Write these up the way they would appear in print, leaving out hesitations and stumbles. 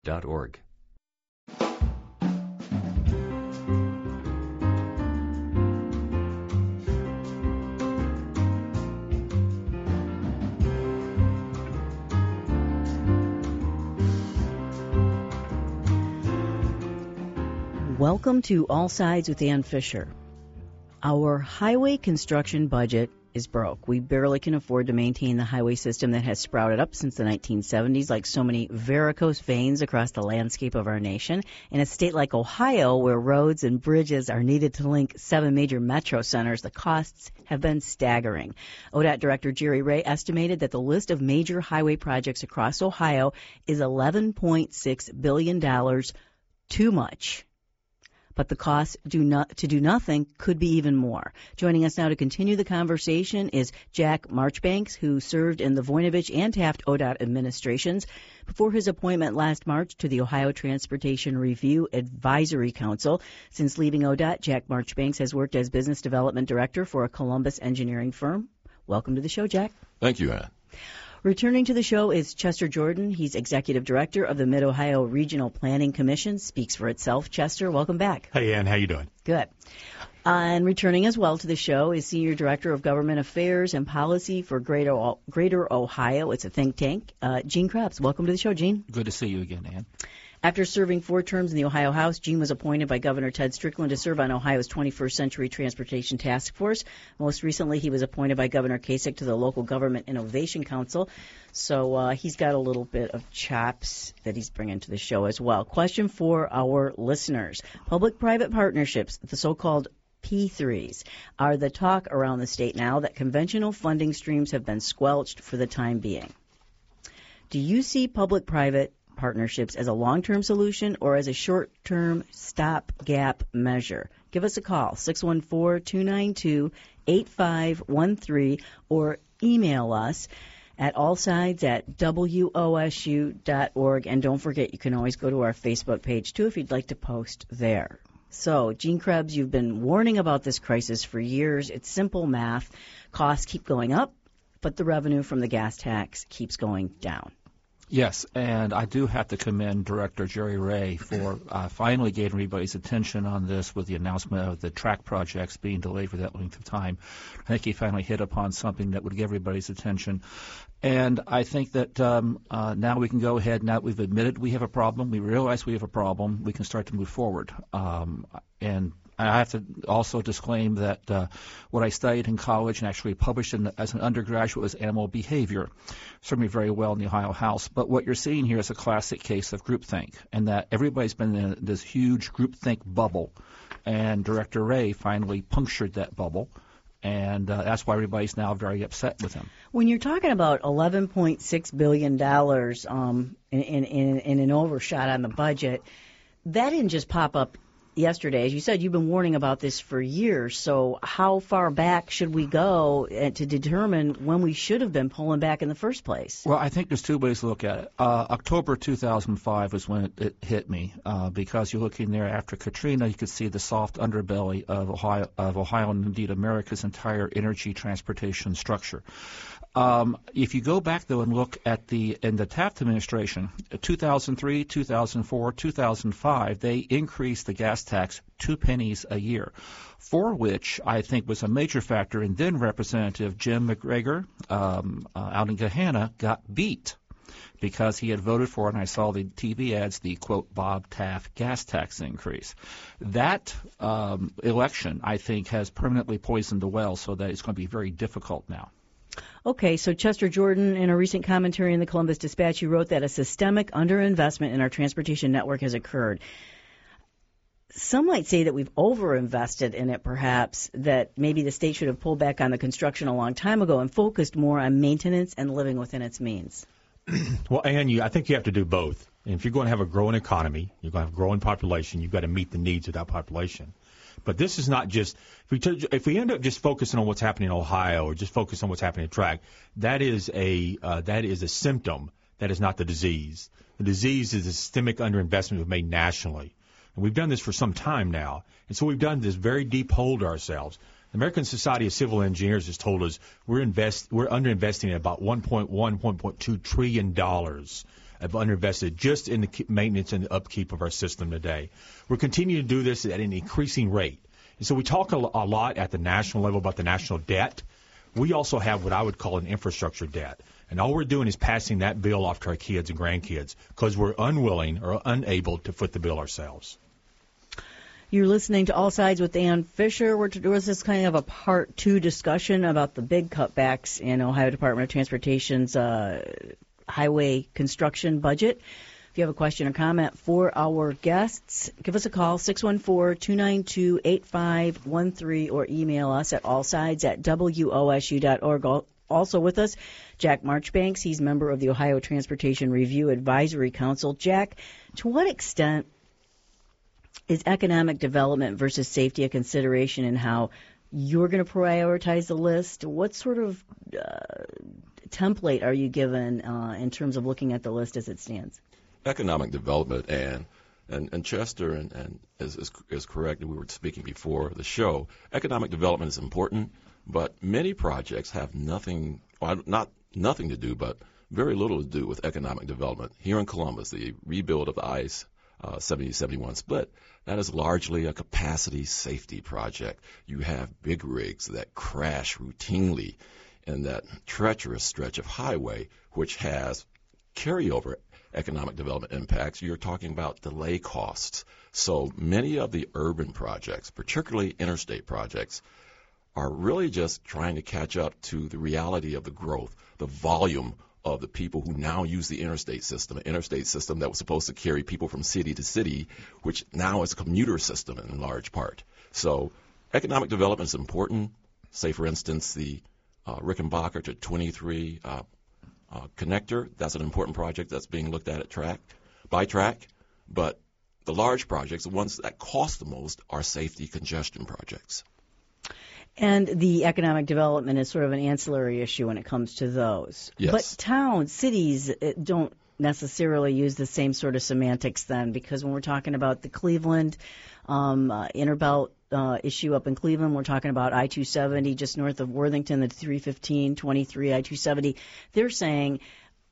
Welcome to All Sides with Ann Fisher. Our highway construction budget is broke. We barely can afford to maintain the highway system that has sprouted up since the 1970s, like so many varicose veins across the landscape of our nation. In a state like Ohio, where roads and bridges are needed to link 7 major metro centers, the costs have been staggering. ODOT Director Jerry Ray estimated that the list of major highway projects across Ohio is $11.6 billion too much. But the cost to do nothing could be even more. Joining us now to continue the conversation is Jack Marchbanks, who served in the Voinovich and Taft ODOT administrations before his appointment last March to the Ohio Transportation Review Advisory Council. Since leaving ODOT, Jack Marchbanks has worked as business development director for a Columbus engineering firm. Welcome to the show, Jack. Thank you, Ann. Returning to the show is Chester Jordan. He's executive director of the Mid-Ohio Regional Planning Commission. Speaks for itself. Chester, welcome back. Hey, Ann. How you doing? Good. And returning as well to the show is Senior Director of Government Affairs and Policy for Greater Ohio. It's a think tank. Gene Krebs. Welcome to the show, Gene. Good to see you again, Ann. After serving 4 terms in the Ohio House, Gene was appointed by Governor Ted Strickland to serve on Ohio's 21st Century Transportation Task Force. Most recently, he was appointed by Governor Kasich to the Local Government Innovation Council. So he's got a little bit of chops that he's bringing to the show as well. Question for our listeners. Public-private partnerships, the so-called P3s, are the talk around the state now that conventional funding streams have been squelched for the time being. Do you see public-private partnerships as a long-term solution or as a short-term stopgap measure? Give us a call, 614-292-8513, or email us at allsides@wosu.org. And don't forget, you can always go to our Facebook page, too, if you'd like to post there. So, Gene Krebs, you've been warning about this crisis for years. It's simple math. Costs keep going up, but the revenue from the gas tax keeps going down. Yes, and I do have to commend Director Jerry Ray for finally getting everybody's attention on this with the announcement of the track projects being delayed for that length of time. I think he finally hit upon something that would get everybody's attention. And I think that now we can go ahead, now that we've admitted we have a problem, we realize we have a problem, we can start to move forward. And I have to also disclaim that what I studied in college and actually published as an undergraduate was animal behavior. Served me very well in the Ohio House. But what you're seeing here is a classic case of groupthink, and that everybody's been in this huge groupthink bubble, and Director Ray finally punctured that bubble. And that's why everybody's now very upset with him. When you're talking about $11.6 billion in an overshot on the budget, that didn't just pop up yesterday. As you said, you've been warning about this for years. So how far back should we go to determine when we should have been pulling back in the first place? Well, I think there's 2 ways to look at it. October 2005 is when it hit me, because you're looking there after Katrina, you could see the soft underbelly of Ohio and indeed America's entire energy transportation structure. If you go back, though, and look at in the Taft administration, 2003, 2004, 2005, they increased the gas tax 2 pennies a year, for which I think was a major factor. And then Representative Jim McGregor out in Gahanna got beat because he had voted for, and I saw the TV ads, the, quote, Bob Taft gas tax increase. That election, I think, has permanently poisoned the well so that it's going to be very difficult now. Okay, so Chester Jordan, in a recent commentary in the Columbus Dispatch, you wrote that a systemic underinvestment in our transportation network has occurred. Some might say that we've overinvested in it, perhaps, that maybe the state should have pulled back on the construction a long time ago and focused more on maintenance and living within its means. Well, Ann, I think you have to do both. And if you're going to have a growing economy, you're going to have a growing population, you've got to meet the needs of that population. But this is not just if we end up just focusing on what's happening in Ohio or just focus on what's happening at track, that is a symptom. That is not the disease. The disease is a systemic underinvestment we've made nationally, and we've done this for some time now. And so we've done this very deep hole to ourselves. The American Society of Civil Engineers has told us we're underinvesting at about $1.1, $1.2 trillion have underinvested just in the maintenance and the upkeep of our system today. We're continuing to do this at an increasing rate. And so we talk a lot at the national level about the national debt. We also have what I would call an infrastructure debt. And all we're doing is passing that bill off to our kids and grandkids because we're unwilling or unable to foot the bill ourselves. You're listening to All Sides with Ann Fisher. This is kind of a part 2 discussion about the big cutbacks in Ohio Department of Transportation's highway construction budget. If you have a question or comment for our guests, give us a call, 614-292-8513, or email us at allsides@wosu.org. Also with us, Jack Marchbanks. He's a member of the Ohio Transportation Review Advisory Council. Jack, to what extent is economic development versus safety a consideration in how you're going to prioritize the list? What sort of template are you given in terms of looking at the list as it stands? Economic development and Chester and is correct. We were speaking before the show. Economic development is important, but many projects have nothing to do, but very little to do with economic development. Here in Columbus, the rebuild of the I-70-71 split, that is largely a capacity safety project. You have big rigs that crash routinely in that treacherous stretch of highway, which has carryover economic development impacts. You're talking about delay costs. So many of the urban projects, particularly interstate projects, are really just trying to catch up to the reality of the growth, the volume of the people who now use the interstate system, an interstate system that was supposed to carry people from city to city, which now is a commuter system in large part. So economic development is important. Say, for instance, the Rickenbacker to 23 connector, that's an important project that's being looked at by track. But the large projects, the ones that cost the most, are safety congestion projects. And the economic development is sort of an ancillary issue when it comes to those. Yes. But towns, cities don't necessarily use the same sort of semantics then, because when we're talking about the Cleveland Interbelt issue up in Cleveland, we're talking about I-270 just north of Worthington, the 315, 23, I-270. They're saying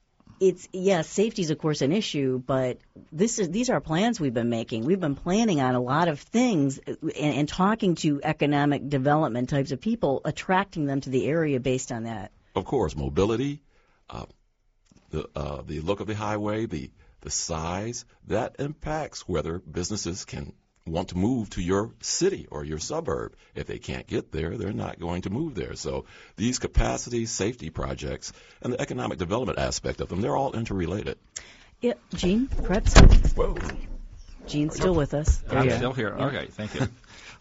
safety is, of course, an issue, but these are plans we've been making. We've been planning on a lot of things and talking to economic development types of people, attracting them to the area based on that. Of course, mobility, the look of the highway, the size, that impacts whether businesses can want to move to your city or your suburb. If they can't get there, they're not going to move there. So these capacity safety projects and the economic development aspect of them, they're all interrelated. Yeah, Gene Krebs. Whoa. Gene's still with us. I'm still here. Yeah. Okay, thank you.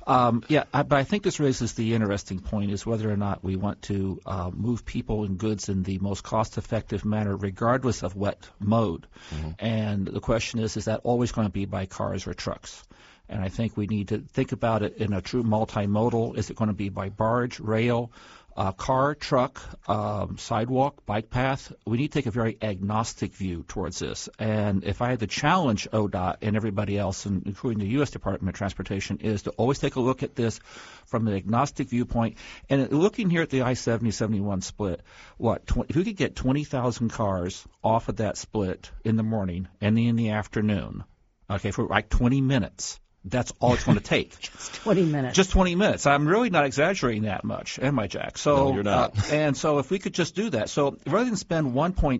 But I think this raises the interesting point is whether or not we want to move people and goods in the most cost-effective manner, regardless of what mode. Mm-hmm. And the question is that always going to be by cars or trucks? And I think we need to think about it in a true multimodal. Is it going to be by barge, rail, car, truck, sidewalk, bike path? We need to take a very agnostic view towards this. And if I had to challenge ODOT and everybody else, including the U.S. Department of Transportation, is to always take a look at this from an agnostic viewpoint. And looking here at the I-70-71 split, if we could get 20,000 cars off of that split in the morning and in the afternoon, okay, for like 20 minutes, that's all it's going to take. Just 20 minutes. Just 20 minutes. I'm really not exaggerating that much, am I, Jack? So, no, you're not. And so if we could just do that. So rather than spend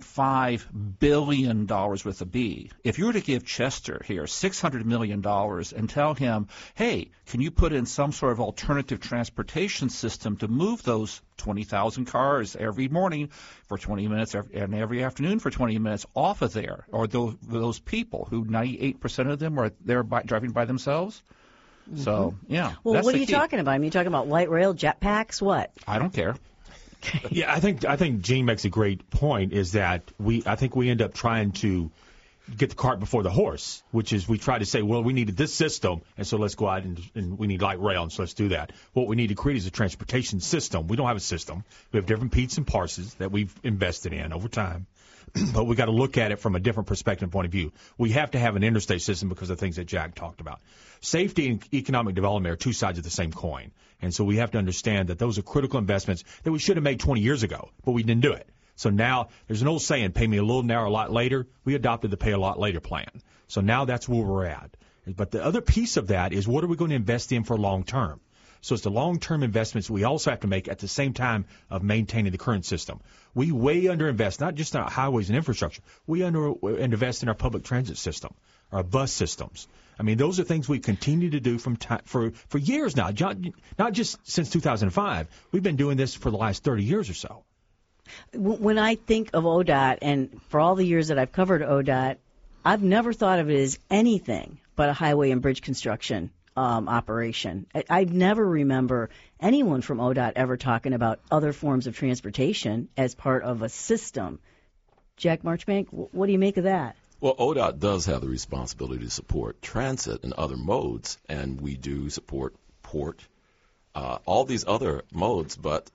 $1.5 billion with a B, if you were to give Chester here $600 million and tell him, hey, can you put in some sort of alternative transportation system to move those 20,000 cars every morning for 20 minutes and every afternoon for 20 minutes off of there, or those people who 98% of them are there driving by themselves? Mm-hmm. So, yeah. Well, what are you key. talking about? I mean, you talking about light rail, jetpacks, what? I don't care. Yeah, I think Gene makes a great point. Is that I think we end up trying to get the cart before the horse, which is we try to say, well, we needed this system, and so let's go out and we need light rail, and so let's do that. What we need to create is a transportation system. We don't have a system. We have different pieces and parses that we've invested in over time, but we got to look at it from a different perspective point of view. We have to have an interstate system because of the things that Jack talked about. Safety and economic development are two sides of the same coin, and so we have to understand that those are critical investments that we should have made 20 years ago, but we didn't do it. So now there's an old saying, pay me a little now or a lot later. We adopted the pay a lot later plan. So now that's where we're at. But the other piece of that is what are we going to invest in for long term? So it's the long-term investments we also have to make at the same time of maintaining the current system. We way underinvest, not just in our highways and infrastructure. We underinvest in our public transit system, our bus systems. I mean, those are things we continue to do for years now, not just since 2005. We've been doing this for the last 30 years or so. When I think of ODOT, and for all the years that I've covered ODOT, I've never thought of it as anything but a highway and bridge construction operation. I never remember anyone from ODOT ever talking about other forms of transportation as part of a system. Jack Marchbank, what do you make of that? Well, ODOT does have the responsibility to support transit and other modes, and we do support port, all these other modes, but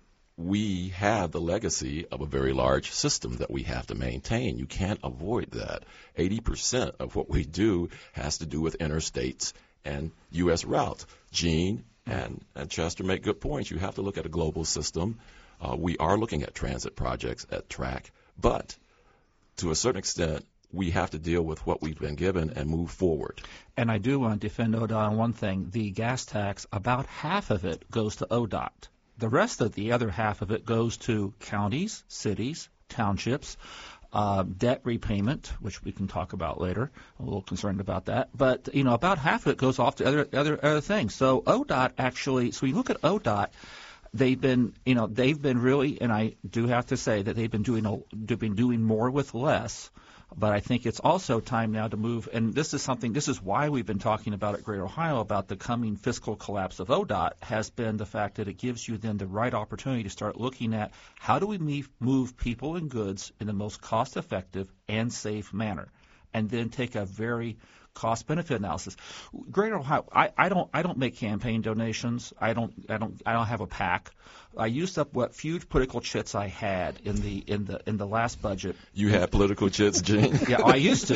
we have the legacy of a very large system that we have to maintain. You can't avoid that. 80% of what we do has to do with interstates and U.S. routes. Gene and Chester make good points. You have to look at a global system. We are looking at transit projects at track, but to a certain extent, we have to deal with what we've been given and move forward. And I do want to defend ODOT on one thing. The gas tax, about half of it goes to ODOT. The rest of the other half of it goes to counties, cities, townships, debt repayment, which we can talk about later. I'm a little concerned about that. But, about half of it goes off to other things. So ODOT actually, so you look at ODOT, they've been really, and I do have to say that they've been doing more with less. But I think it's also time now to move, and this is why we've been talking about at Great Ohio about the coming fiscal collapse of ODOT, has been the fact that it gives you then the right opportunity to start looking at how do we move people and goods in the most cost-effective and safe manner, and then take a very cost-benefit analysis. Great Ohio, I don't make campaign donations. I don't have a PAC. I used up what few political chits I had in the last budget. You had political chits, Gene? Yeah, I used to.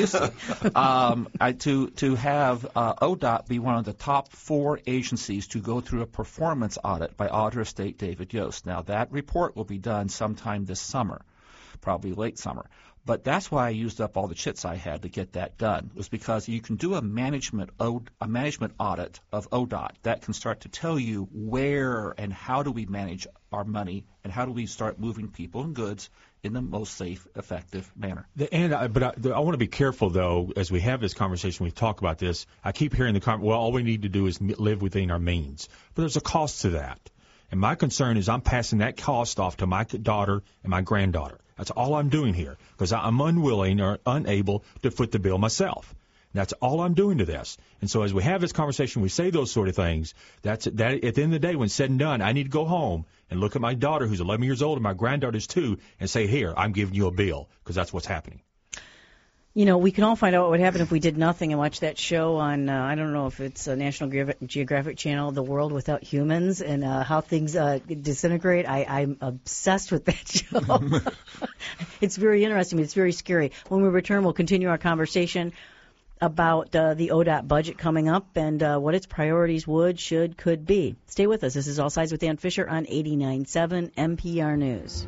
To have ODOT be one of the top 4 agencies to go through a performance audit by Auditor of State David Yost. Now that report will be done sometime this summer, probably late summer. But that's why I used up all the chits I had to get that done, was because you can do a management audit of ODOT that can start to tell you where and how do we manage our money and how do we start moving people and goods in the most safe, effective manner. I want to be careful, though, as we have this conversation, we talk about this. I keep hearing all we need to do is live within our means. But there's a cost to that. And my concern is I'm passing that cost off to my daughter and my granddaughter. That's all I'm doing here, because I'm unwilling or unable to foot the bill myself. That's all I'm doing to this. And so as we have this conversation, we say those sort of things. That at the end of the day, when said and done, I need to go home and look at my daughter, who's 11 years old, and my granddaughter's 2, and say, here, I'm giving you a bill, because that's what's happening. We can all find out what would happen if we did nothing and watch that show on, I don't know if it's a National Geographic Channel, The World Without Humans, and how things disintegrate. I'm obsessed with that show. It's very interesting. It's very scary. When we return, we'll continue our conversation about the ODOT budget coming up and what its priorities would, should, could be. Stay with us. This is All Sides with Ann Fisher on 89.7 NPR News.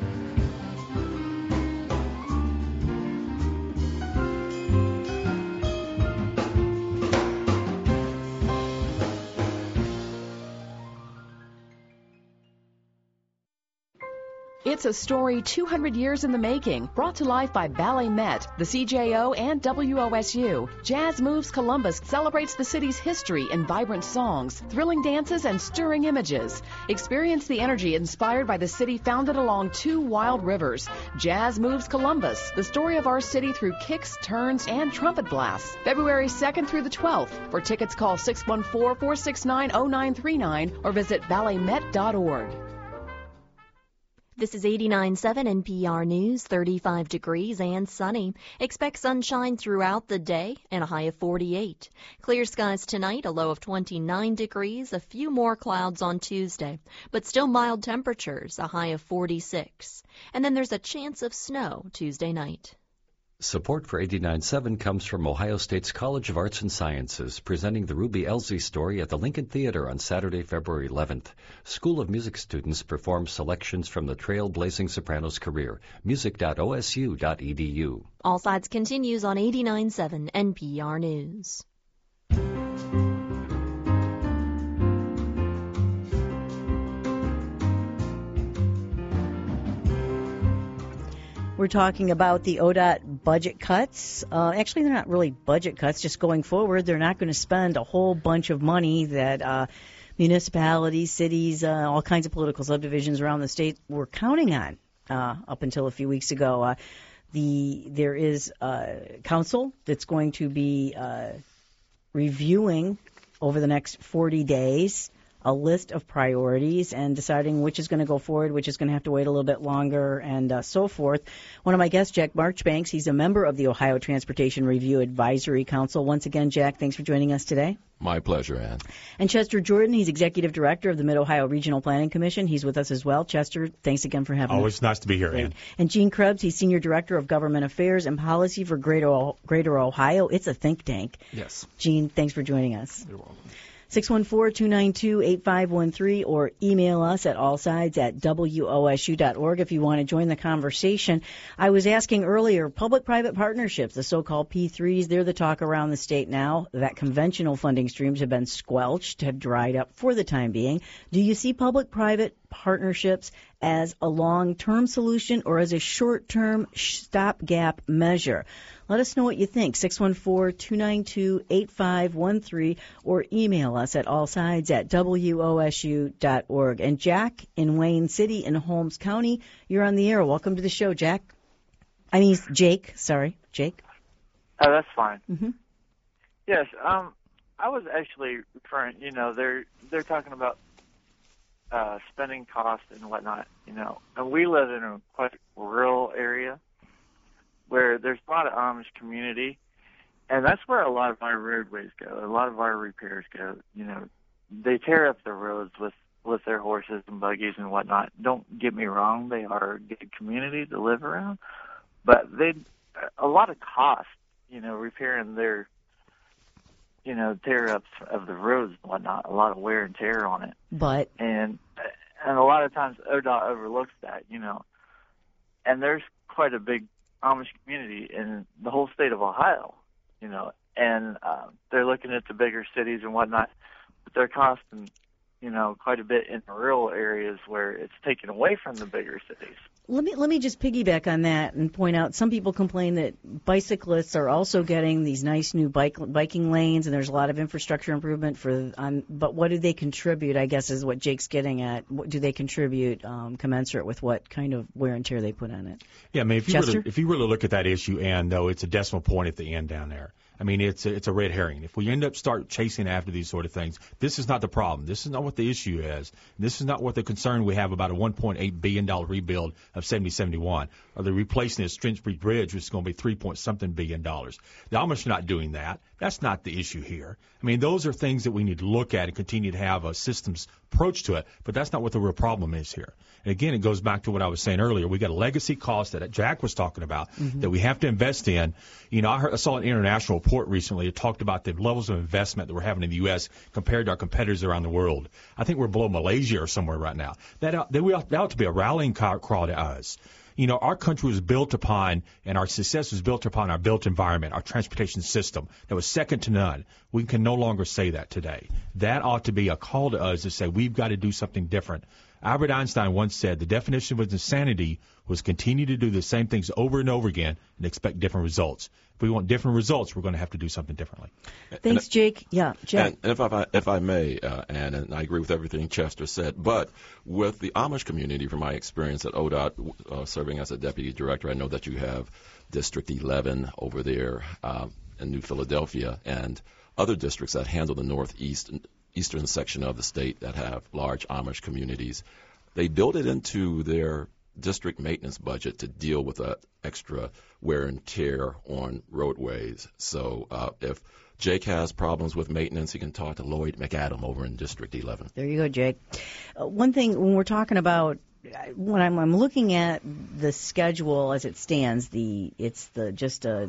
It's a story 200 years in the making, brought to life by Ballet Met, the CJO, and WOSU. Jazz Moves Columbus celebrates the city's history in vibrant songs, thrilling dances, and stirring images. Experience the energy inspired by the city founded along 2 wild rivers. Jazz Moves Columbus, the story of our city through kicks, turns, and trumpet blasts. February 2nd through the 12th. For tickets, call 614-469-0939 or visit balletmet.org. This is 89.7 NPR News, 35 degrees and sunny. Expect sunshine throughout the day and a high of 48. Clear skies tonight, a low of 29 degrees, a few more clouds on Tuesday, but still mild temperatures, a high of 46. And then there's a chance of snow Tuesday night. Support for 89.7 comes from Ohio State's College of Arts and Sciences, presenting the Ruby Elsie story at the Lincoln Theater on Saturday, February 11th. School of Music students perform selections from the trailblazing soprano's career. music.osu.edu. All Sides continues on 89.7 NPR News. We're talking about the ODOT budget cuts. Actually, they're not really budget cuts. Just going forward, they're not going to spend a whole bunch of money that municipalities, cities, all kinds of political subdivisions around the state were counting on up until a few weeks ago. There is a council that's going to be reviewing over the next 40 days a list of priorities and deciding which is going to go forward, which is going to have to wait a little bit longer, and so forth. One of my guests, Jack Marchbanks, he's a member of the Ohio Transportation Review Advisory Council. Once again, Jack, thanks for joining us today. My pleasure, Ann. And Chester Jordan, he's Executive Director of the Mid-Ohio Regional Planning Commission. He's with us as well. Chester, thanks again for having us. Always nice to be here, Ann. And Gene Krebs, he's Senior Director of Government Affairs and Policy for Greater Ohio. It's a think tank. Yes. Gene, thanks for joining us. You're welcome. 614-292-8513 or email us at allsides@wosu.org if you want to join the conversation. I was asking earlier, public-private partnerships, the so-called P3s, they're the talk around the state now. That conventional funding streams have been squelched, have dried up for the time being. Do you see public-private partnerships as a long-term solution or as a short-term stopgap measure? Let us know what you think, 614-292-8513, or email us at allsides@wosu.org. And Jack in Wayne City in Holmes County, you're on the air. Welcome to the show, Jack. Jake. Sorry, Jake. Oh, that's fine. Mm-hmm. Yes, I was actually referring, they're talking about spending costs and whatnot, and we live in a quite rural area where there's a lot of Amish community, and that's where a lot of our roadways go, a lot of our repairs go. They tear up the roads with their horses and buggies and whatnot. Don't get me wrong, they are a good community to live around, but a lot of cost, repairing their, tear-ups of the roads and whatnot, a lot of wear and tear on it. But And a lot of times ODOT overlooks that, and there's quite a big Amish community in the whole state of Ohio, and they're looking at the bigger cities and whatnot, but they're costing, quite a bit in the rural areas where it's taken away from the bigger cities. Let me just piggyback on that and point out some people complain that bicyclists are also getting these nice new biking lanes, and there's a lot of infrastructure improvement but what do they contribute, I guess, is what Jake's getting at. What do they contribute commensurate with what kind of wear and tear they put on it? Yeah, if you really look at that issue, Ann, though, it's a decimal point at the end down there. It's a red herring. If we end up start chasing after these sort of things, this is not the problem. This is not what the issue is. This is not what the concern we have about a $1.8 billion rebuild of 7071, or the replacing of Strinchbury Bridge, which is going to be $3-something billion. The Amish are not doing that. That's not the issue here. Those are things that we need to look at and continue to have a systems approach to it, but that's not what the real problem is here. And again, it goes back to what I was saying earlier. We got a legacy cost that Jack was talking about that we have to invest in. I saw an international report recently. It talked about the levels of investment that we're having in the U.S. compared to our competitors around the world. I think we're below Malaysia or somewhere right now. That ought to be a rallying cry to us. Our country was built upon, and our success was built upon our built environment, our transportation system that was second to none. We can no longer say that today. That ought to be a call to us to say we've got to do something different. Albert Einstein once said the definition of insanity was continue to do the same things over and over again and expect different results. If we want different results, we're going to have to do something differently. Thanks, Jake. Yeah, Jack. And if I may, and I agree with everything Chester said, but with the Amish community, from my experience at ODOT, serving as a deputy director, I know that you have District 11 over there in New Philadelphia and other districts that handle the northeastern section of the state that have large Amish communities. They build it into their district maintenance budget to deal with that extra wear and tear on roadways. So if Jake has problems with maintenance, he can talk to Lloyd McAdam over in District 11. There you go, Jake. One thing, when we're talking about when I'm looking at the schedule as it stands, it's the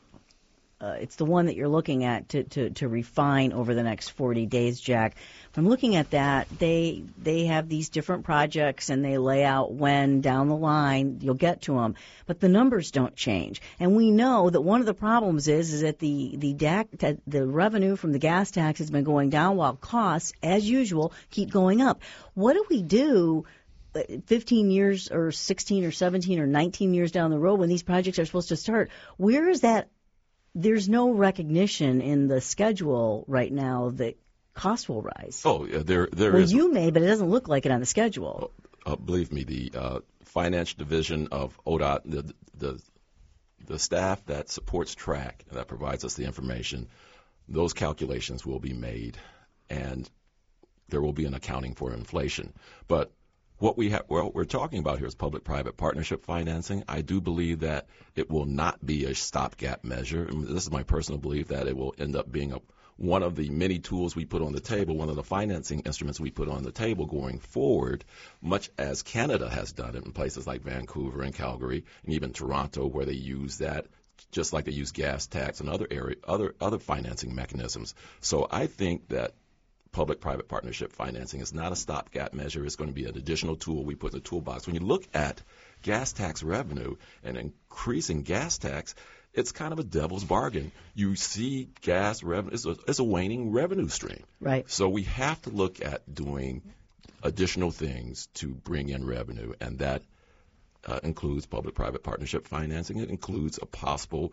one that you're looking at to refine over the next 40 days, Jack. If I'm looking at that, they have these different projects and they lay out when down the line you'll get to them, but the numbers don't change. And we know that one of the problems is that the revenue from the gas tax has been going down while costs, as usual, keep going up. What do we do 15 years or 16 or 17 or 19 years down the road when these projects are supposed to start? Where is that? There's no recognition in the schedule right now that costs will rise. Oh, yeah, there well, is. You may, but it doesn't look like it on the schedule. Believe me, the financial division of ODOT, the staff that supports TRAC, that provides us the information, those calculations will be made, and there will be an accounting for inflation. But what we're talking about here is public-private partnership financing. I do believe that it will not be a stopgap measure. And this is my personal belief that it will end up being one of the many tools we put on the table, one of the financing instruments we put on the table going forward, much as Canada has done it in places like Vancouver and Calgary and even Toronto, where they use that just like they use gas tax and other financing mechanisms. So I think that public-private partnership financing is not a stopgap measure. It's going to be an additional tool we put in the toolbox. When you look at gas tax revenue and increasing gas tax, it's kind of a devil's bargain. You see gas revenue, it's a waning revenue stream. Right. So we have to look at doing additional things to bring in revenue, and that includes public-private partnership financing. It includes a possible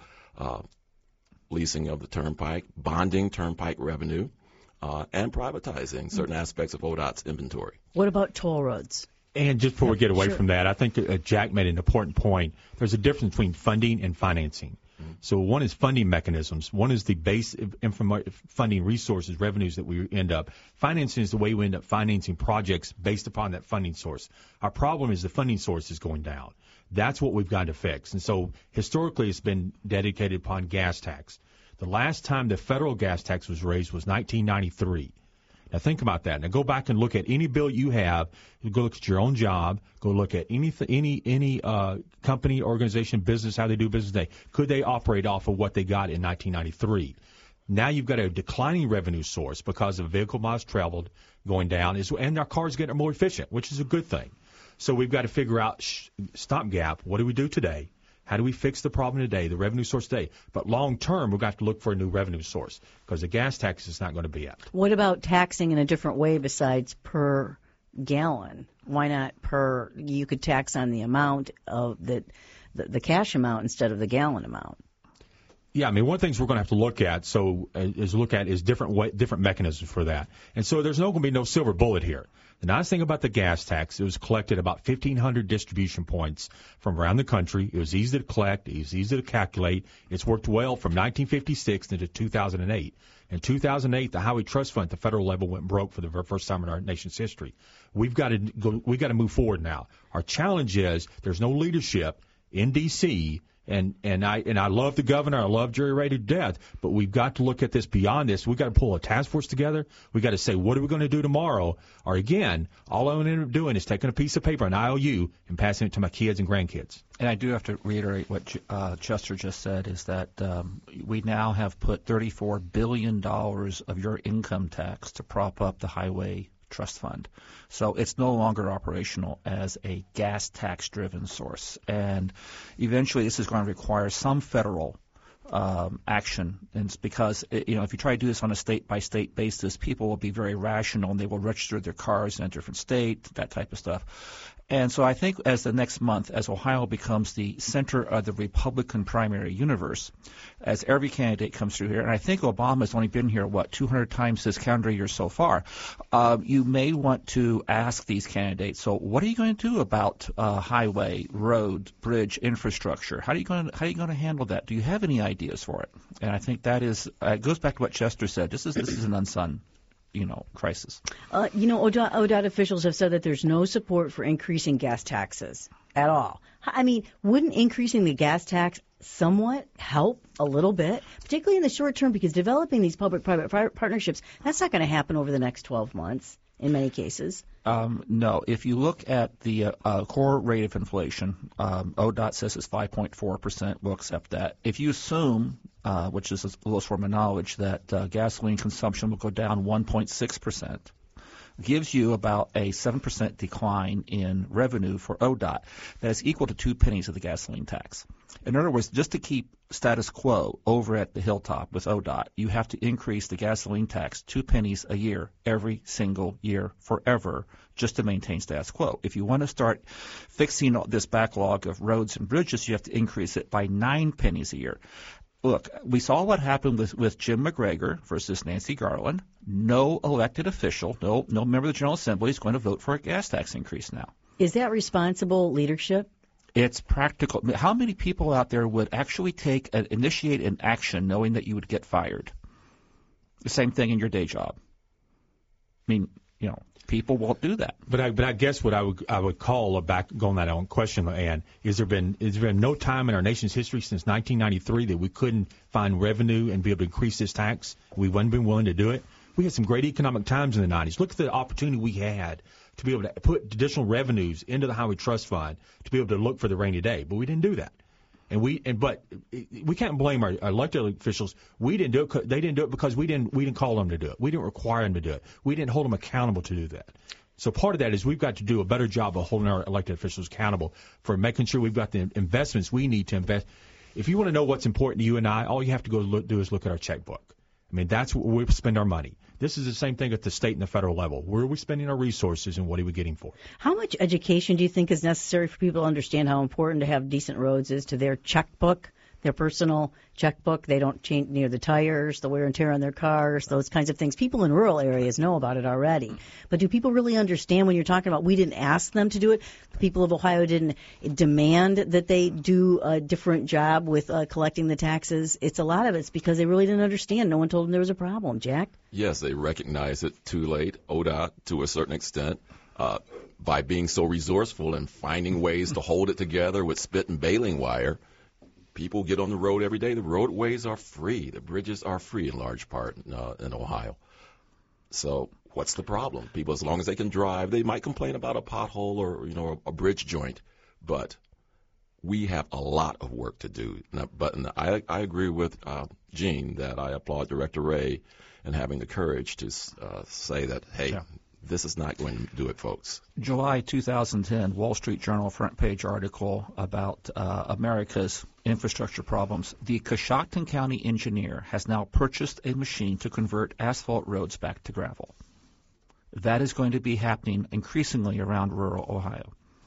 leasing of the turnpike, bonding turnpike revenue, and privatizing certain aspects of ODOT's inventory. What about toll roads? And just before we get away Sure. from that, I think Jack made an important point. There's a difference between funding and financing. So one is funding mechanisms. One is the base funding resources, revenues that we end up. Financing is the way we end up financing projects based upon that funding source. Our problem is the funding source is going down. That's what we've got to fix. And so historically it's been dedicated upon gas tax. The last time the federal gas tax was raised was 1993. Now think about that. Now go back and look at any bill you have. Go look at your own job. Go look at any company, organization, business, how they do business today. Could they operate off of what they got in 1993? Now you've got a declining revenue source because of vehicle miles traveled going down, and our cars getting more efficient, which is a good thing. So we've got to figure out stopgap. What do we do today? How do we fix the problem today, the revenue source today? But long term, we've got to look for a new revenue source because the gas tax is not going to be it. What about taxing in a different way besides per gallon? Why not per? You could tax on the amount of the cash amount instead of the gallon amount. Yeah, I mean, one of the things we're going to have to look at is different mechanisms for that. And so there's going to be no silver bullet here. The nice thing about the gas tax, it was collected about 1,500 distribution points from around the country. It was easy to collect. It was easy to calculate. It's worked well from 1956 into 2008. In 2008, the Highway Trust Fund at the federal level went broke for the very first time in our nation's history. We've got to move forward now. Our challenge is there's no leadership in D.C., And I love the governor. I love Jerry Ray to death. But we've got to look at this beyond this. We've got to pull a task force together. We've got to say, what are we going to do tomorrow? Or again, all I'm going to end up doing is taking a piece of paper, an IOU, and passing it to my kids and grandkids. And I do have to reiterate what Chester just said, is that we now have put $34 billion of your income tax to prop up the highway trust fund. So it's no longer operational as a gas tax-driven source. And eventually this is going to require some federal action. And it's because, if you try to do this on a state-by-state basis, people will be very rational and they will register their cars in a different state, that type of stuff. And so I think as the next month, as Ohio becomes the center of the Republican primary universe, as every candidate comes through here, and I think Obama's only been here, 200 times this calendar year so far, you may want to ask these candidates, so what are you going to do about highway, road, bridge, infrastructure? How are you going to handle that? Do you have any ideas for it? And I think that is it goes back to what Chester said. This is an unsung crisis. ODOT officials have said that there's no support for increasing gas taxes at all. I mean, wouldn't increasing the gas tax somewhat help a little bit, particularly in the short term, because developing these public-private partnerships, that's not going to happen over the next 12 months. in many cases. No. If you look at the core rate of inflation, ODOT says it's 5.4%. We'll accept that. If you assume, which is the lowest form of knowledge, that gasoline consumption will go down 1.6%, gives you about a 7% decline in revenue for ODOT. That is equal to 2 pennies of the gasoline tax. In other words, just to keep status quo over at the hilltop with ODOT, you have to increase the gasoline tax 2 pennies a year every single year forever just to maintain status quo. If you want to start fixing this backlog of roads and bridges, you have to increase it by 9 pennies a year. Look, we saw what happened with Jim McGregor versus Nancy Garland. No elected official, no member of the General Assembly is going to vote for a gas tax increase now. Is that responsible leadership? It's practical. How many people out there would actually initiate an action knowing that you would get fired? The same thing in your day job. I mean, people won't do that. But I guess what I would call going that on question, Ann, is there been no time in our nation's history since 1993 that we couldn't find revenue and be able to increase this tax? We wouldn't been willing to do it. We had some great economic times in the 90s. Look at the opportunity we had to be able to put additional revenues into the Highway Trust Fund to be able to look for the rainy day, but we didn't do that. But we can't blame our elected officials. We didn't do it. They didn't do it because we didn't call them to do it. We didn't require them to do it. We didn't hold them accountable to do that. So part of that is we've got to do a better job of holding our elected officials accountable for making sure we've got the investments we need to invest. If you want to know what's important to you and I, all you have to do is look at our checkbook. I mean, that's where we spend our money. This is the same thing at the state and the federal level. Where are we spending our resources and what are we getting for it? How much education do you think is necessary for people to understand how important to have decent roads is to their checkbook, their personal checkbook? They don't change the tires, the wear and tear on their cars, those kinds of things. People in rural areas know about it already. But do people really understand when you're talking about we didn't ask them to do it? The people of Ohio didn't demand that they do a different job with collecting the taxes. It's a lot of it's because they really didn't understand. No one told them there was a problem. Jack? Yes, they recognize it too late. ODOT, to a certain extent, by being so resourceful and finding ways to hold it together with spit and baling wire. People get on the road every day. The roadways are free. The bridges are free in large part in Ohio. So what's the problem? People, as long as they can drive, they might complain about a pothole or a bridge joint, but we have a lot of work to do. But I agree with Gene that I applaud Director Ray in having the courage to say that, hey, this is not going to do it, folks. July 2010, Wall Street Journal front page article about America's infrastructure problems. The Coshocton County engineer has now purchased a machine to convert asphalt roads back to gravel. That is going to be happening increasingly around rural Ohio.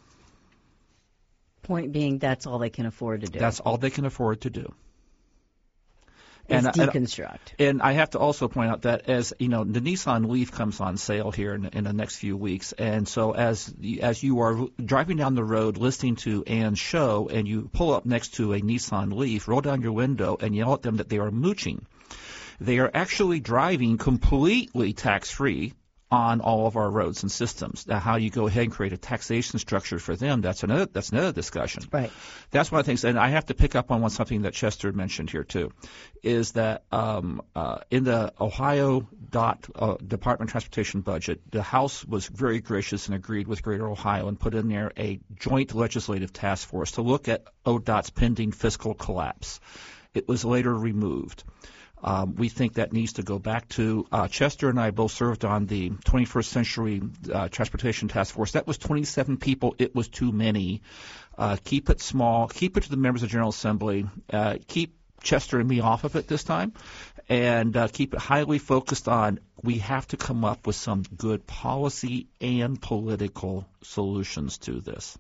Point being, that's all they can afford to do. That's all they can afford to do. And deconstruct. And I have to also point out that as the Nissan Leaf comes on sale here in the next few weeks, and so as you are driving down the road listening to Ann's show, and you pull up next to a Nissan Leaf, roll down your window and yell at them that they are mooching. They are actually driving completely tax-free on all of our roads and systems. Now, how you go ahead and create a taxation structure for them, that's another discussion. Right. That's one of the things, and I have to pick up on something that Chester mentioned here too, is that in the Ohio Department of Transportation budget, the House was very gracious and agreed with Greater Ohio and put in there a joint legislative task force to look at ODOT's pending fiscal collapse. It was later removed. We think that needs to go back to Chester and I both served on the 21st Century Transportation Task Force. That was 27 people. It was too many. Keep it small. Keep it to the members of the General Assembly. Keep Chester and me off of it this time, and keep it highly focused on we have to come up with some good policy and political solutions to this.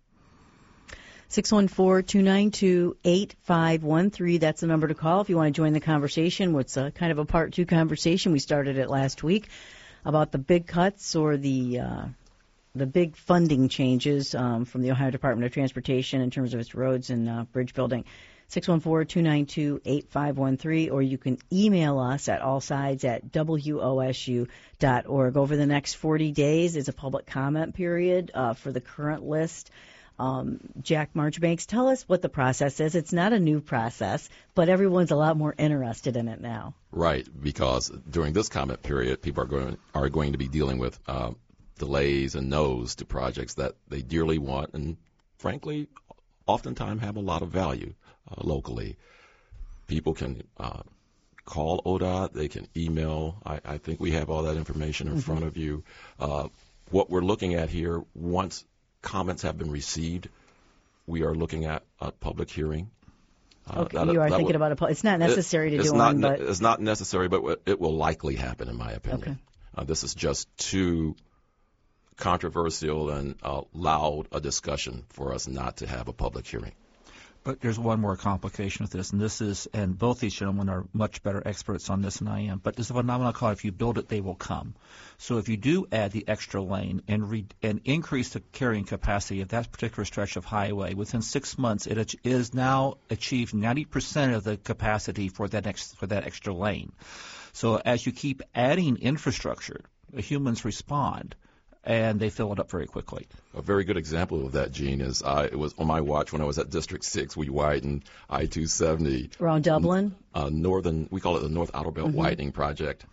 614-292-8513. That's the number to call if you want to join the conversation. It's kind of a part two conversation. We started it last week about the big cuts or the big funding changes from the Ohio Department of Transportation in terms of its roads and bridge building. 614-292-8513, or you can email us at allsides@wosu.org. Over the next 40 days is a public comment period for the current list. Jack Marchbanks, tell us what the process is. It's not a new process, but everyone's a lot more interested in it now. Right, because during this comment period, people are going to be dealing with delays and no's to projects that they dearly want and, frankly, oftentimes have a lot of value locally. People can call ODOT. They can email. I think we have all that information in front of you. What we're looking at here, once comments have been received, we are looking at a public hearing. Okay, you are thinking about it's not necessary to do one, but it's not necessary, but it will likely happen, in my opinion. Okay. This is just too controversial and loud a discussion for us not to have a public hearing. But there's one more complication with this, and both these gentlemen are much better experts on this than I am, but there's a phenomenon called if you build it, they will come. So if you do add the extra lane and increase the carrying capacity of that particular stretch of highway, within 6 months it is now achieved 90% of the capacity for that extra lane. So as you keep adding infrastructure, the humans respond, and they fill it up very quickly. A very good example of that, Gene, is it was on my watch when I was at District 6. We widened I-270. Around Dublin? We call it the North Outer Belt Widening Project.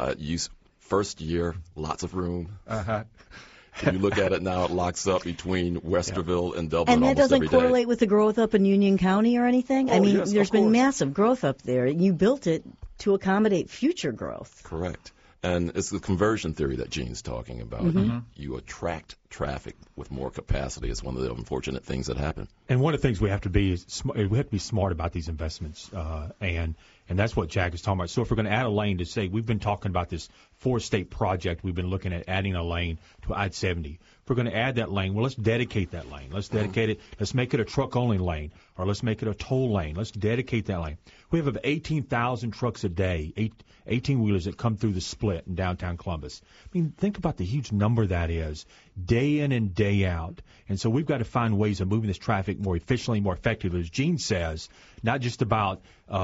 First year, lots of room. If you look at it now, it locks up between Westerville and Dublin and that almost every doesn't day. correlate with the growth up in Union County or anything? Oh, yes, there's been massive growth up there. You built it to accommodate future growth. Correct. And it's the conversion theory that Gene's talking about. You attract traffic with more capacity. It's one of the unfortunate things that happen. And one of the things we have to be smart about these investments, and that's what Jack is talking about. So if we're going to add a lane, to say we've been talking about this 4-state project, we've been looking at adding a lane to I-70. If we're going to add that lane, well, let's dedicate that lane. Let's dedicate it. Let's make it a truck-only lane, or let's make it a toll lane. Let's dedicate that lane. We have about 18,000 trucks a day, 18-wheelers that come through the split in downtown Columbus. I mean, think about the huge number that is, day in and day out. And so we've got to find ways of moving this traffic more efficiently, more effectively. As Gene says, not just about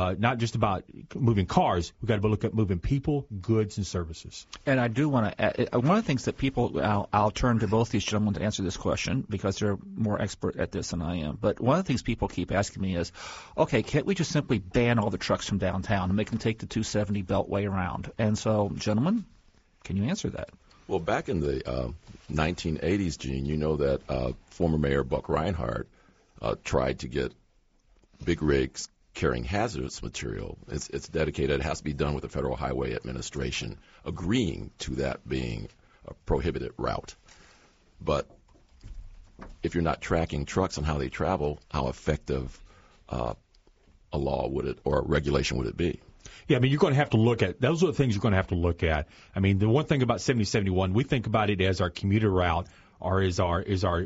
moving cars. We've got to look at moving people, goods, and services. And I do want to add, one of the things that people, I'll turn to both these gentlemen to answer this question because they're more expert at this than I am. But one of the things people keep asking me is, okay, can't we just simply ban all the trucks from downtown and make them take the 270 beltway around? And so, gentlemen, can you answer that? Well, back in the 1980s, Gene, you know that former Mayor Buck Reinhardt tried to get big rigs carrying hazardous material. It's dedicated. It has to be done with the Federal Highway Administration agreeing to that being a prohibited route. But if you're not tracking trucks and how they travel, how effective a law would it or a regulation would it be? Yeah, I mean, you're going to have to look at, those are the things you're going to have to look at. I mean, the one thing about 7071, we think about it as our commuter route or is our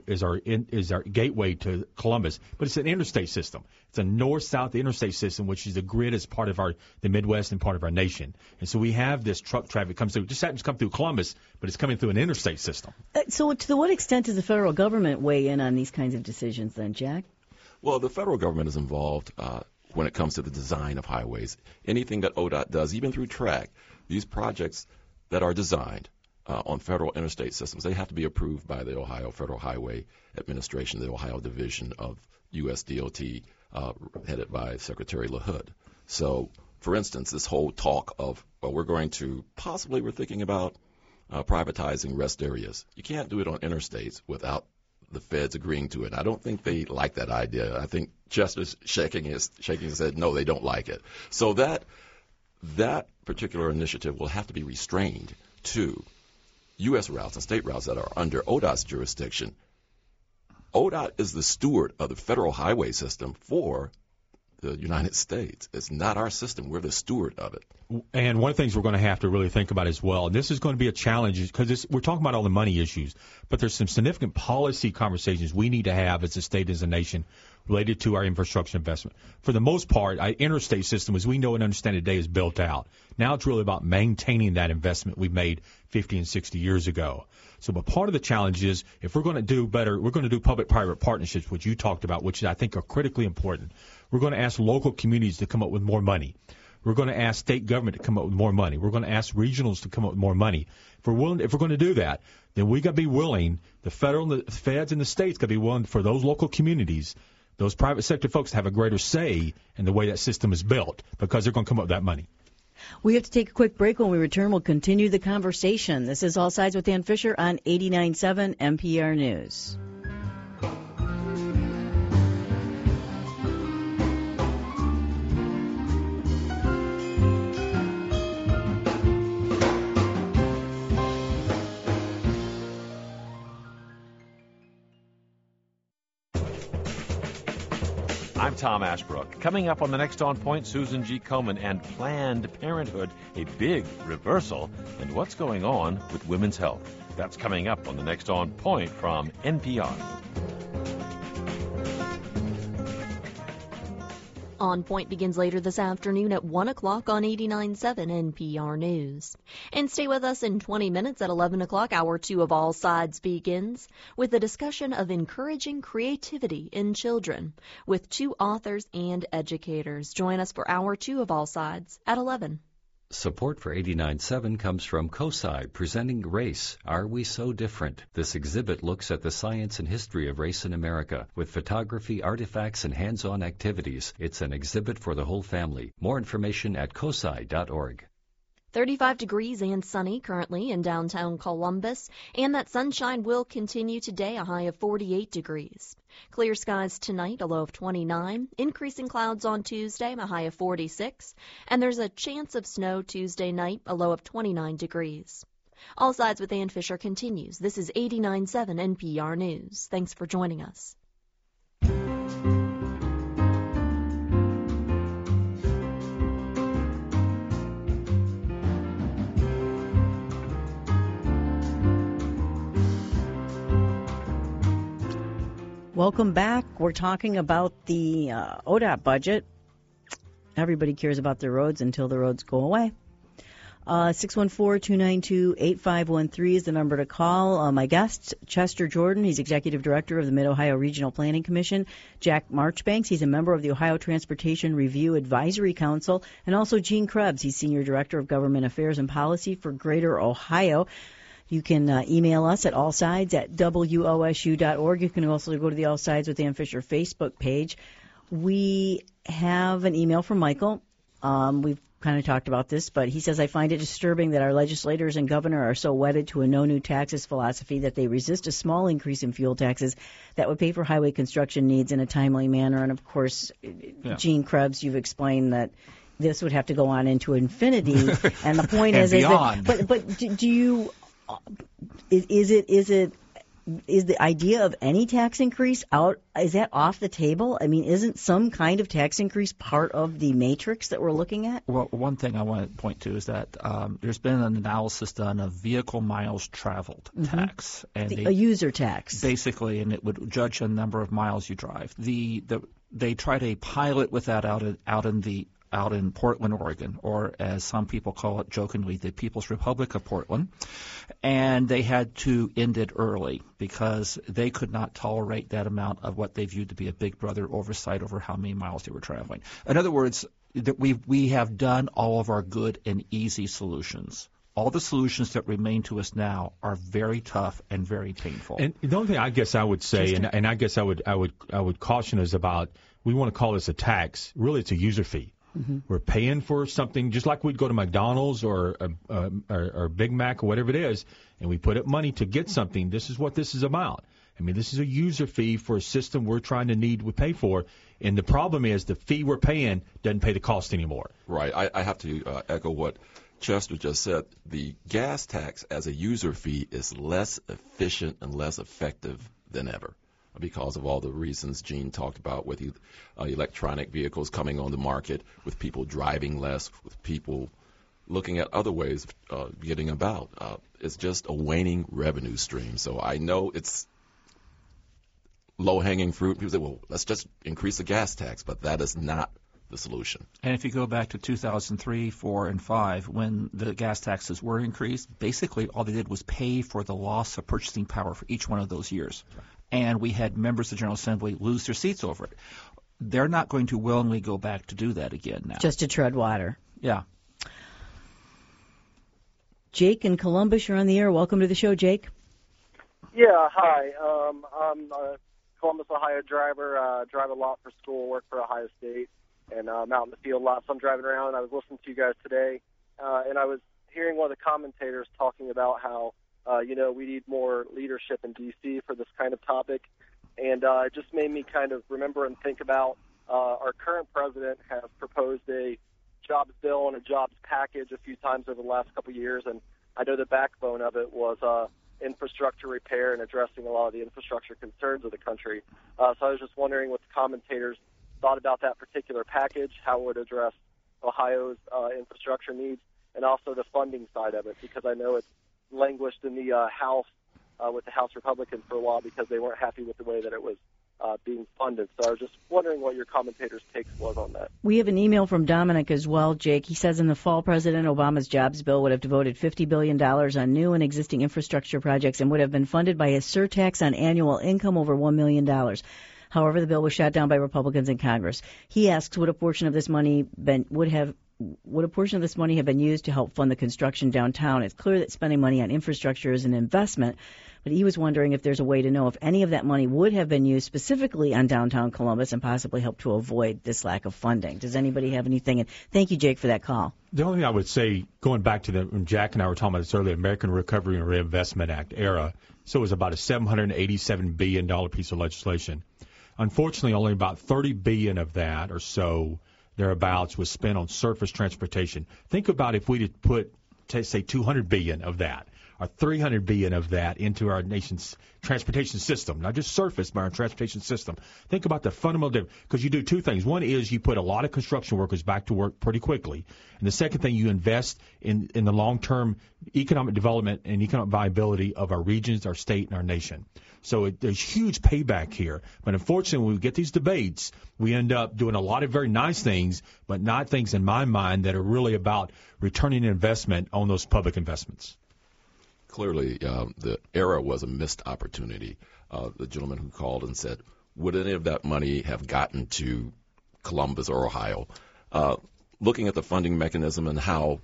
gateway to Columbus, but it's an interstate system. It's a north-south interstate system, which is the grid as part of the Midwest and part of our nation. And so we have this truck traffic comes through. It just happens to come through Columbus, but it's coming through an interstate system. So to what extent does the federal government weigh in on these kinds of decisions then, Jack? Well, the federal government is involved when it comes to the design of highways. Anything that ODOT does, even through TRAC, these projects that are designed on federal interstate systems, they have to be approved by the Ohio Federal Highway Administration, the Ohio Division of USDOT, headed by Secretary LaHood. So, for instance, this whole talk of, well, we're thinking about privatizing rest areas. You can't do it on interstates without the feds agreeing to it. I don't think they like that idea. I think Chester's shaking his head, no, they don't like it. So that particular initiative will have to be restrained to U.S. routes and state routes that are under ODOT's jurisdiction. ODOT is the steward of the federal highway system for the United States. It's not our system. We're the steward of it. And one of the things we're going to have to really think about as well, and this is going to be a challenge because we're talking about all the money issues, but there's some significant policy conversations we need to have as a state, as a nation, related to our infrastructure investment. For the most part, our interstate system, as we know and understand today, is built out. Now it's really about maintaining that investment we made 50 and 60 years ago. So, but part of the challenge is if we're going to do better, we're going to do public-private partnerships, which you talked about, which I think are critically important. We're going to ask local communities to come up with more money. We're going to ask state government to come up with more money. We're going to ask regionals to come up with more money. If we're going to do that, then we got to be willing, the federal, the feds, and the states got to be willing for those local communities, those private sector folks, to have a greater say in the way that system is built because they're going to come up with that money. We have to take a quick break. When we return, we'll continue the conversation. This is All Sides with Dan Fisher on 89.7 NPR News. I'm Tom Ashbrook. Coming up on the next On Point, Susan G. Komen and Planned Parenthood, a big reversal, and what's going on with women's health. That's coming up on the next On Point from NPR. On Point begins later this afternoon at 1 o'clock on 89.7 NPR News. And stay with us in 20 minutes at 11 o'clock. Hour 2 of All Sides begins with a discussion of encouraging creativity in children with 2 authors and educators. Join us for Hour 2 of All Sides at 11. Support for 89.7 comes from COSI, presenting Race, Are We So Different? This exhibit looks at the science and history of race in America, with photography, artifacts, and hands-on activities. It's an exhibit for the whole family. More information at cosi.org. 35 degrees and sunny currently in downtown Columbus, and that sunshine will continue today, a high of 48 degrees. Clear skies tonight, a low of 29, increasing clouds on Tuesday, a high of 46, and there's a chance of snow Tuesday night, a low of 29 degrees. All Sides with Ann Fisher continues. This is 89.7 NPR News. Thanks for joining us. Welcome back. We're talking about the ODOT budget. Everybody cares about their roads until the roads go away. 614-292-8513 is the number to call. My guest, Chester Jordan, he's Executive Director of the Mid-Ohio Regional Planning Commission. Jack Marchbanks, he's a member of the Ohio Transportation Review Advisory Council. And also Gene Krebs, he's Senior Director of Government Affairs and Policy for Greater Ohio. You can email us at allsides@wosu.org. You can also go to the All Sides with Ann Fisher Facebook page. We have an email from Michael. We've kind of talked about this, but he says, I find it disturbing that our legislators and governor are so wedded to a no new taxes philosophy that they resist a small increase in fuel taxes that would pay for highway construction needs in a timely manner. And, of course, Gene Krebs, you've explained that this would have to go on into infinity. And the point is that, but do you... Is the idea of any tax increase out? Is that off the table? I mean, isn't some kind of tax increase part of the matrix that we're looking at? Well, one thing I want to point to is that there's been an analysis done of vehicle miles traveled tax, and a user tax, basically, and it would judge a number of miles you drive. They tried a pilot with that out in Portland, Oregon, or as some people call it jokingly, the People's Republic of Portland. And they had to end it early because they could not tolerate that amount of what they viewed to be a Big Brother oversight over how many miles they were traveling. In other words, that we have done all of our good and easy solutions. All the solutions that remain to us now are very tough and very painful. And the only thing I guess I would say, and I guess I would caution us about, we want to call this a tax. Really, it's a user fee. Mm-hmm. We're paying for something just like we'd go to McDonald's or Big Mac or whatever it is, and we put up money to get something. This is what this is about. I mean, this is a user fee for a system we're trying to we pay for. And the problem is the fee we're paying doesn't pay the cost anymore. Right. I have to echo what Chester just said. The gas tax as a user fee is less efficient and less effective than ever, because of all the reasons Gene talked about with electronic vehicles coming on the market, with people driving less, with people looking at other ways of getting about. It's just a waning revenue stream. So I know it's low-hanging fruit. People say, well, let's just increase the gas tax, but that is not the solution. And if you go back to 2003, 4, and 5, when the gas taxes were increased, basically all they did was pay for the loss of purchasing power for each one of those years. And we had members of the General Assembly lose their seats over it. They're not going to willingly go back to do that again now. Just to tread water. Yeah. Jake in Columbus, you're on the air. Welcome to the show, Jake. Yeah, hi. I'm a Columbus, Ohio driver. Drive a lot for school, work for Ohio State, and I'm out in the field a lot, so I'm driving around. I was listening to you guys today, and I was hearing one of the commentators talking about how, we need more leadership in D.C. for this kind of topic. And it just made me kind of remember and think about our current president has proposed a jobs bill and a jobs package a few times over the last couple of years, and I know the backbone of it was infrastructure repair and addressing a lot of the infrastructure concerns of the country. So I was just wondering what the commentators thought about that particular package, how it would address Ohio's infrastructure needs, and also the funding side of it, because I know it's languished in the House with the House Republicans for a while because they weren't happy with the way that it was being funded. So I was just wondering what your commentators' takes was on that. We have an email from Dominic as well, Jake. He says in the fall, President Obama's jobs bill would have devoted $50 billion on new and existing infrastructure projects and would have been funded by a surtax on annual income over $1 million. However, the bill was shot down by Republicans in Congress. He asks, would a portion of this money have been used to help fund the construction downtown? It's clear that spending money on infrastructure is an investment, but he was wondering if there's a way to know if any of that money would have been used specifically on downtown Columbus and possibly help to avoid this lack of funding. Does anybody have anything? And thank you, Jake, for that call. The only thing I would say, going back to when Jack and I were talking about this earlier, American Recovery and Reinvestment Act era, so it was about a $787 billion piece of legislation. Unfortunately, only about $30 billion of that or so thereabouts was spent on surface transportation. Think about if we had put, say, $200 billion of that or $300 billion of that into our nation's transportation system, not just surface, but our transportation system. Think about the fundamental difference, because you do two things. One is you put a lot of construction workers back to work pretty quickly. And the second thing, you invest in the long-term economic development and economic viability of our regions, our state, and our nation. So there's huge payback here. But unfortunately, when we get these debates, we end up doing a lot of very nice things, but not things in my mind that are really about returning investment on those public investments. Clearly, the era was a missed opportunity. The gentleman who called and said, would any of that money have gotten to Columbus or Ohio? Looking at the funding mechanism and how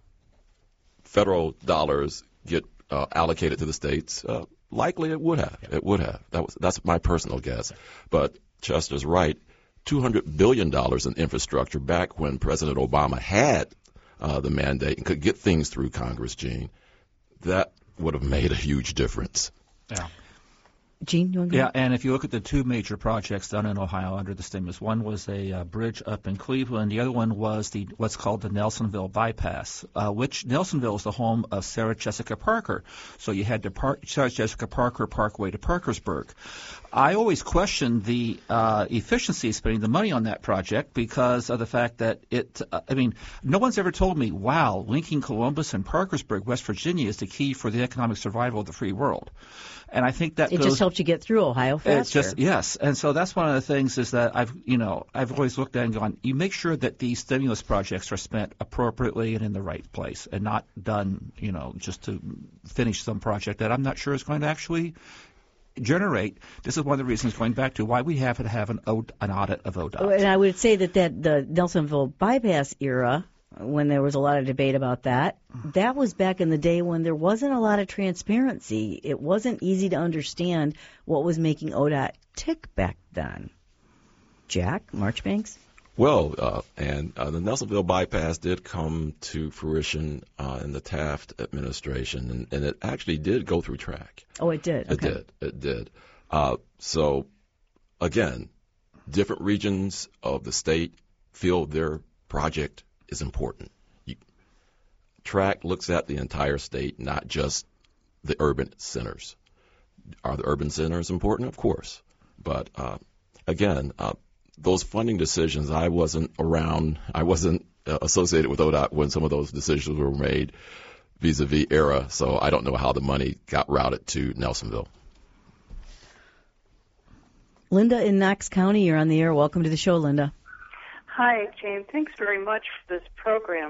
federal dollars get allocated to the states, likely it would have. It would have. That's my personal guess. But Chester's right. $200 billion in infrastructure back when President Obama had the mandate and could get things through Congress, Gene, that would have made a huge difference. Yeah. Gene, you want to go? Yeah, and if you look at the two major projects done in Ohio under the stimulus, one was a bridge up in Cleveland. The other one was what's called the Nelsonville bypass, which Nelsonville is the home of Sarah Jessica Parker. So you had the Sarah Jessica Parker Parkway to Parkersburg. I always questioned the efficiency of spending the money on that project because of the fact that no one's ever told me, wow, linking Columbus and Parkersburg, West Virginia is the key for the economic survival of the free world. And I think that it just helped you get through Ohio faster. Yes, and so that's one of the things is that I've always looked at and gone, you make sure that these stimulus projects are spent appropriately and in the right place, and not done, just to finish some project that I'm not sure is going to actually generate. This is one of the reasons, going back to why we have to have an audit of ODOT. And I would say that the Nelsonville bypass era, when there was a lot of debate about that was back in the day when there wasn't a lot of transparency. It wasn't easy to understand what was making ODOT tick back then. Jack, Marchbanks? Well, and the Nelsonville bypass did come to fruition in the Taft administration, and it actually did go through track. Oh, it did? Okay. It did. So, again, different regions of the state feel their project is important. Track looks at the entire state, not just the urban centers. Are the urban centers important? Of course. But, again, those funding decisions, I wasn't around. I wasn't associated with ODOT when some of those decisions were made vis-a-vis ERA, so I don't know how the money got routed to Nelsonville. Linda in Knox County, you're on the air. Welcome to the show, Linda. Hi, Jane. Thanks very much for this program.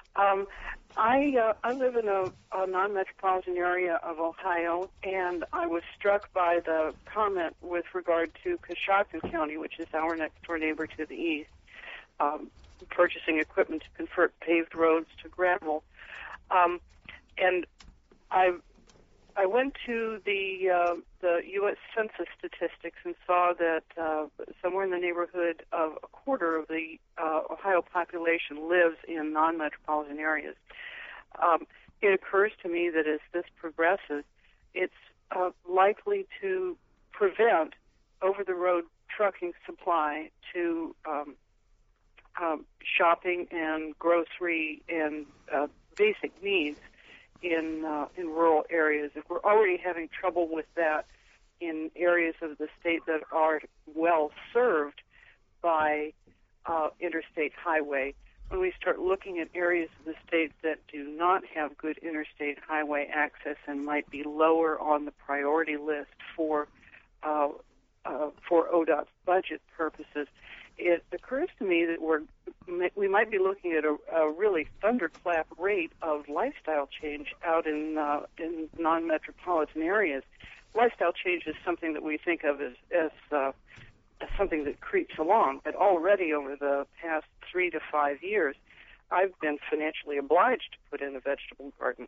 I live in a non-metropolitan area of Ohio, and I was struck by the comment with regard to Coshocton County, which is our next-door neighbor to the east, purchasing equipment to convert paved roads to gravel. And I I went to the U.S. Census statistics and saw that somewhere in the neighborhood of a quarter of the Ohio population lives in non-metropolitan areas. It occurs to me that as this progresses, it's likely to prevent over-the-road trucking supply to shopping and grocery and basic needs in rural areas. If we're already having trouble with that in areas of the state that are well served by interstate highway, when we start looking at areas of the state that do not have good interstate highway access and might be lower on the priority list for ODOT's budget purposes, it occurs to me that we might be looking at a really thunderclap rate of lifestyle change out in non-metropolitan areas. Lifestyle change is something that we think of as something that creeps along, but already over the past 3 to 5 years, I've been financially obliged to put in a vegetable garden.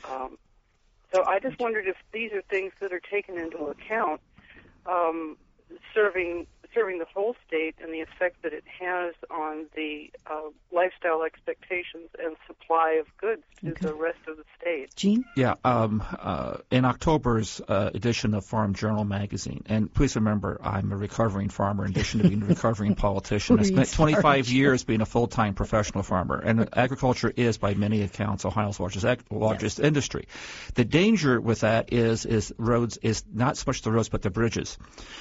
So I just wondered if these are things that are taken into account, serving the whole state and the effect that it has on the lifestyle expectations and supply of goods to the rest of the state. Gene? Yeah. In October's edition of Farm Journal magazine, and please remember, I'm a recovering farmer in addition to being a recovering politician. I spent 25 years being a full-time professional farmer, and agriculture is, by many accounts, Ohio's largest industry. The danger with that is roads is not so much the roads, but the bridges.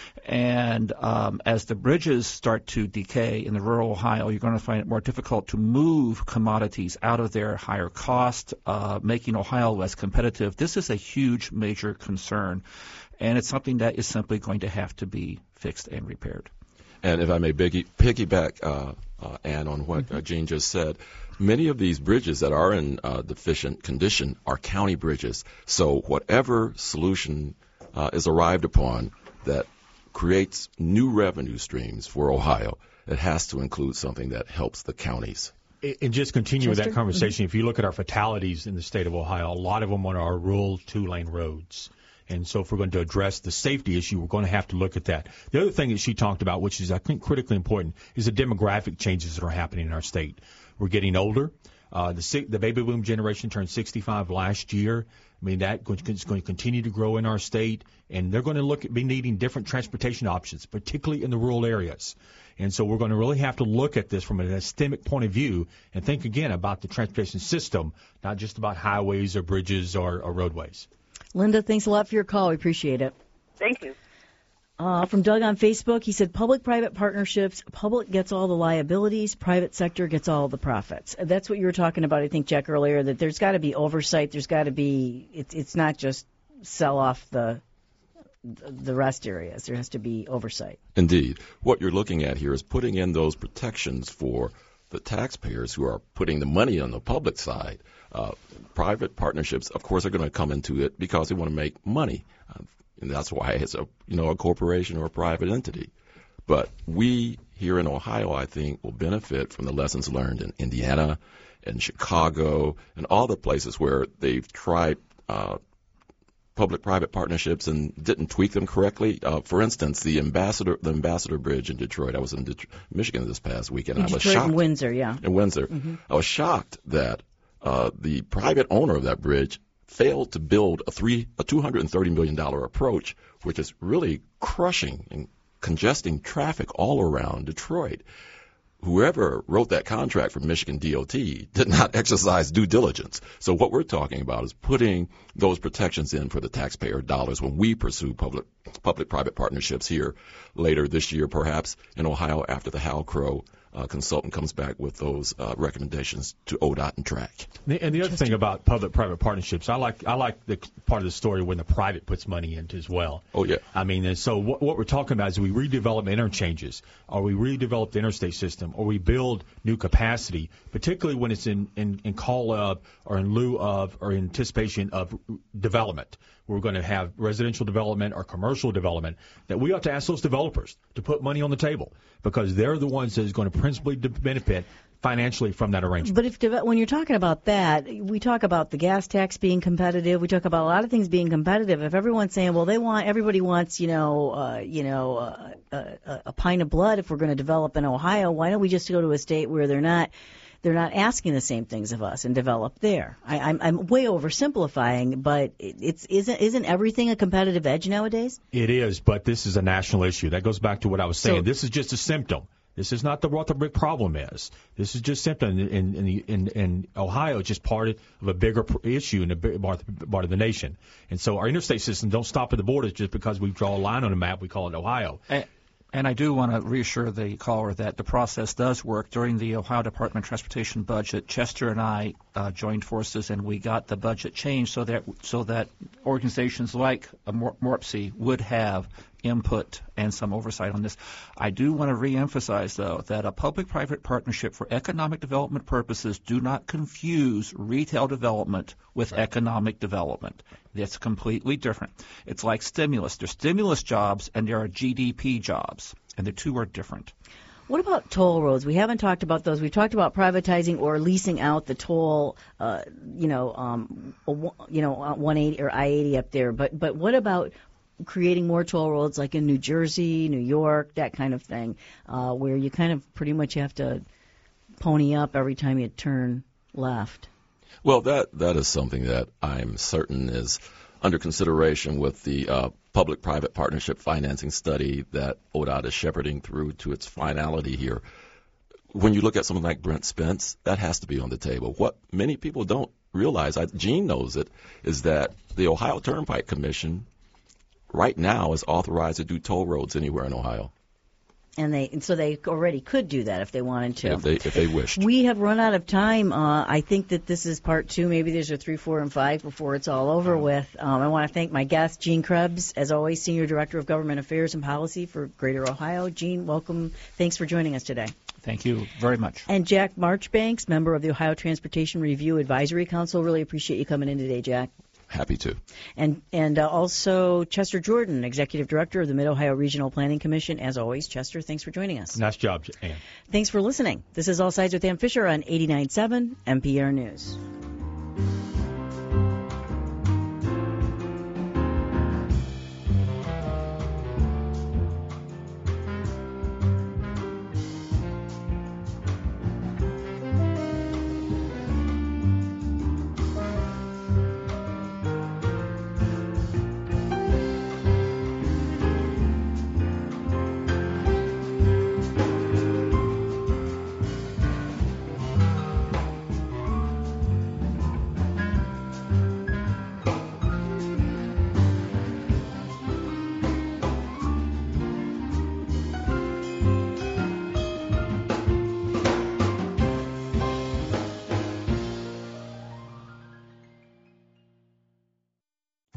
And as the bridges start to decay in the rural Ohio, you're going to find it more difficult to move commodities out of their higher cost, making Ohio less competitive. This is a huge, major concern, and it's something that is simply going to have to be fixed and repaired. And if I may piggyback, Ann, on what Gene just said, many of these bridges that are in deficient condition are county bridges. So whatever solution is arrived upon that creates new revenue streams for Ohio, it has to include something that helps the counties. And just continue with that conversation, if you look at our fatalities in the state of Ohio, a lot of them are our rural two-lane roads. And so if we're going to address the safety issue, we're going to have to look at that. The other thing that she talked about, which is, I think, critically important, is the demographic changes that are happening in our state. We're getting older. The baby boom generation turned 65 last year. I mean, that is going to continue to grow in our state, and they're going to be needing different transportation options, particularly in the rural areas. And so we're going to really have to look at this from a systemic point of view and think again about the transportation system, not just about highways or bridges or roadways. Linda, thanks a lot for your call. We appreciate it. Thank you. From Doug on Facebook, he said, public-private partnerships, public gets all the liabilities, private sector gets all the profits. That's what you were talking about, I think, Jack, earlier, that there's got to be oversight. There's got to be, it's not just sell off the rest areas. There has to be oversight. Indeed. What you're looking at here is putting in those protections for the taxpayers who are putting the money on the public side. Private partnerships, of course, are going to come into it because they want to make money. And that's why it's a corporation or a private entity. But we here in Ohio, I think, will benefit from the lessons learned in Indiana and Chicago and all the places where they've tried public-private partnerships and didn't tweak them correctly. For instance, the Ambassador Bridge in Detroit. I was in Michigan this past weekend. I was shocked. In Windsor, yeah. In Windsor. Mm-hmm. I was shocked that the private owner of that bridge failed to build a $230 million approach, which is really crushing and congesting traffic all around Detroit. Whoever wrote that contract for Michigan DOT did not exercise due diligence. So what we're talking about is putting those protections in for the taxpayer dollars when we pursue public-private partnerships here later this year, perhaps in Ohio after the Hal Crow consultant comes back with those recommendations to ODOT and TRAC. And the other thing about public-private partnerships, I like the part of the story when the private puts money into as well. Oh, yeah. I mean, and so what we're talking about is we redevelop interchanges, or we redevelop the interstate system, or we build new capacity, particularly when it's in call of or in lieu of or in anticipation of development. We're going to have residential development or commercial development, that we ought to ask those developers to put money on the table because they're the ones that is going to principally benefit financially from that arrangement. But when you're talking about that, we talk about the gas tax being competitive. We talk about a lot of things being competitive. If everyone's saying, well, everybody wants, a pint of blood if we're going to develop in Ohio, why don't we just go to a state where they're not asking the same things of us and develop there? I'm way oversimplifying, but isn't everything a competitive edge nowadays? It is, but this is a national issue. That goes back to what I was saying. This is just a symptom. This is not what the big problem is. This is just symptom in Ohio. It's just part of a bigger issue in a big part of the nation. And so our interstate system don't stop at the border just because we draw a line on a map. We call it Ohio. And I do want to reassure the caller that the process does work. During the Ohio Department of Transportation budget, Chester and I joined forces, and we got the budget changed so that organizations like MORPC would have input and some oversight on this. I do want to reemphasize, though, that a public-private partnership for economic development purposes do not confuse retail development with economic development. It's completely different. It's like stimulus. There's stimulus jobs and there are GDP jobs, and the two are different. What about toll roads? We haven't talked about those. We've talked about privatizing or leasing out the toll, 180 or I-80 up there. But what about creating more toll roads like in New Jersey, New York, that kind of thing, where you kind of pretty much have to pony up every time you turn left? Well, that is something that I'm certain is under consideration with the public-private partnership financing study that ODOT is shepherding through to its finality here. When you look at something like Brent Spence, that has to be on the table. What many people don't realize, Gene knows it, is that the Ohio Turnpike Commission right now is authorized to do toll roads anywhere in Ohio. And so they already could do that if they wanted to. If they wished. We have run out of time. I think that this is part 2. Maybe there's a 3, 4, and 5 before it's all over with. I want to thank my guest, Gene Krebs, as always, Senior Director of Government Affairs and Policy for Greater Ohio. Gene, welcome. Thanks for joining us today. Thank you very much. And Jack Marchbanks, member of the Ohio Transportation Review Advisory Council. Really appreciate you coming in today, Jack. Happy to. And also Chester Jordan, Executive Director of the Mid-Ohio Regional Planning Commission. As always, Chester, thanks for joining us. Nice job, Ann. Thanks for listening. This is All Sides with Ann Fisher on 89.7 NPR News.